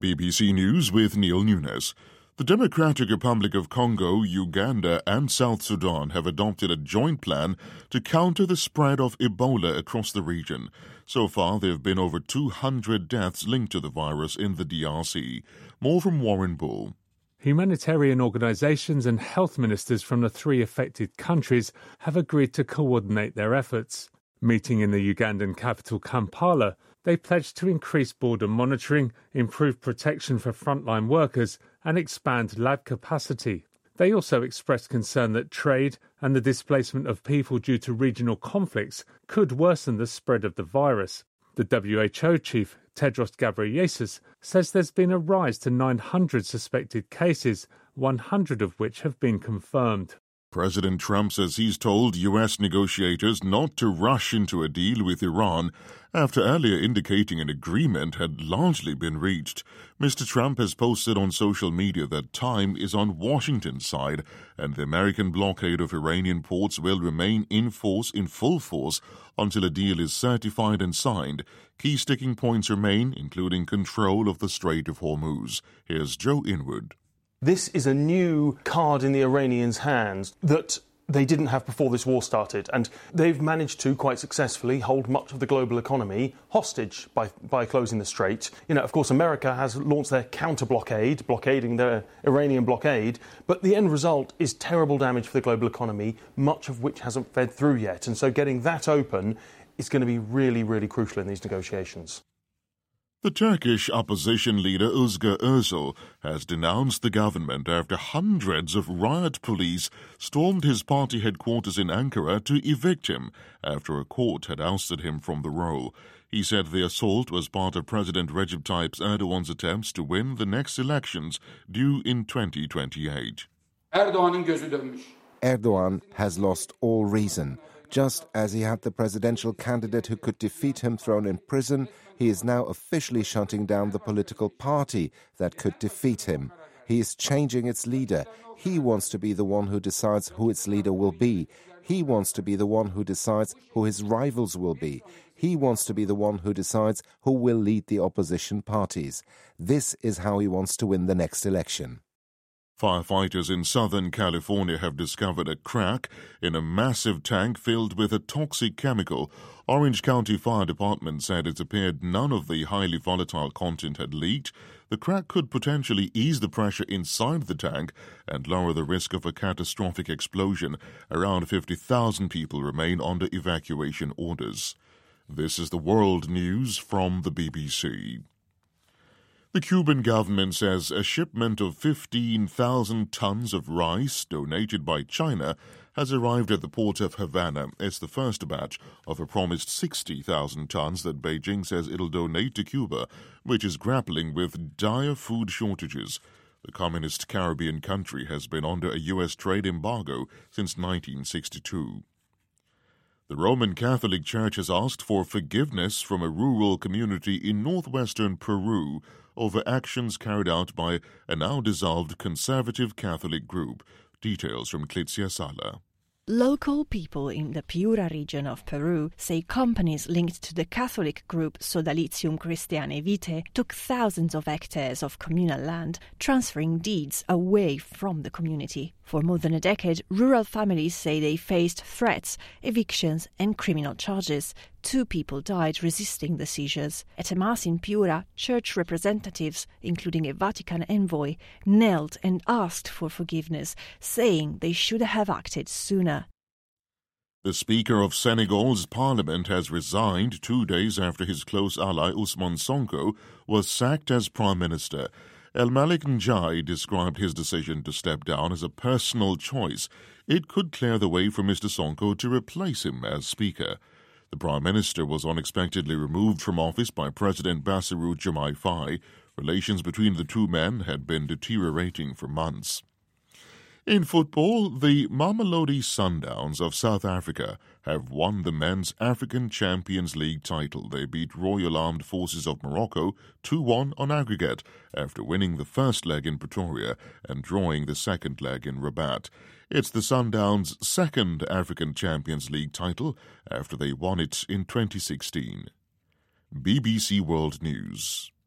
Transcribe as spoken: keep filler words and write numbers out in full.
B B C News with Neil Nunes. The Democratic Republic of Congo, Uganda and South Sudan have adopted a joint plan to counter the spread of Ebola across the region. So far, there have been over two hundred deaths linked to the virus in the D R C. More from Warren Bull. Humanitarian organisations and health ministers from the three affected countries have agreed to coordinate their efforts. Meeting in the Ugandan capital Kampala, they pledged to increase border monitoring, improve protection for frontline workers and expand lab capacity. They also expressed concern that trade and the displacement of people due to regional conflicts could worsen the spread of the virus. The W H O chief, Tedros Ghebreyesus, says there's been a rise to nine hundred suspected cases, one hundred of which have been confirmed. President Trump says he's told U S negotiators not to rush into a deal with Iran after earlier indicating an agreement had largely been reached. Mister Trump has posted on social media that time is on Washington's side and the American blockade of Iranian ports will remain in force in full force until a deal is certified and signed. Key sticking points remain, including control of the Strait of Hormuz. Here's Joe Inwood. This is a new card in the Iranians' hands that they didn't have before this war started, and they've managed to quite successfully hold much of the global economy hostage by by closing the strait. You know, of course, America has launched their counter-blockade, blockading their Iranian blockade, but the end result is terrible damage for the global economy, much of which hasn't fed through yet, and so getting that open is going to be really, really crucial in these negotiations. The Turkish opposition leader Özgür Özal has denounced the government after hundreds of riot police stormed his party headquarters in Ankara to evict him after a court had ousted him from the role. He said the assault was part of President Recep Tayyip Erdogan's attempts to win the next elections due in twenty twenty-eight. Erdoğan'ın gözü dönmüş. Erdogan has lost all reason. Just as he had the presidential candidate who could defeat him thrown in prison, he is now officially shutting down the political party that could defeat him. He is changing its leader. He wants to be the one who decides who its leader will be. He wants to be the one who decides who his rivals will be. He wants to be the one who decides who will lead the opposition parties. This is how he wants to win the next election. Firefighters in Southern California have discovered a crack in a massive tank filled with a toxic chemical. Orange County Fire Department said it appeared none of the highly volatile content had leaked. The crack could potentially ease the pressure inside the tank and lower the risk of a catastrophic explosion. Around fifty thousand people remain under evacuation orders. This is the world news from the B B C. The Cuban government says a shipment of fifteen thousand tons of rice donated by China has arrived at the port of Havana. It's the first batch of a promised sixty thousand tons that Beijing says it'll donate to Cuba, which is grappling with dire food shortages. The communist Caribbean country has been under a U S trade embargo since nineteen sixty-two. The Roman Catholic Church has asked for forgiveness from a rural community in northwestern Peru over actions carried out by a now-dissolved conservative Catholic group. Details from Clitzia Sala. Local people in the Piura region of Peru say companies linked to the Catholic group Sodalitium Christianae Vitae took thousands of hectares of communal land, transferring deeds away from the community. For more than a decade, rural families say they faced threats, evictions and criminal charges. Two people died resisting the seizures. At a mass in Piura, church representatives, including a Vatican envoy, knelt and asked for forgiveness, saying they should have acted sooner. The Speaker of Senegal's parliament has resigned two days after his close ally Ousmane Sonko was sacked as Prime Minister. El Malik Ndiaye described his decision to step down as a personal choice. It could clear the way for Mister Sonko to replace him as Speaker. The Prime Minister was unexpectedly removed from office by President Bassirou Diomaye Faye. Relations between the two men had been deteriorating for months. In football, the Mamelodi Sundowns of South Africa have won the Men's African Champions League title. They beat Royal Armed Forces of Morocco two one on aggregate after winning the first leg in Pretoria and drawing the second leg in Rabat. It's the Sundowns' second African Champions League title after they won it in twenty sixteen. B B C World News.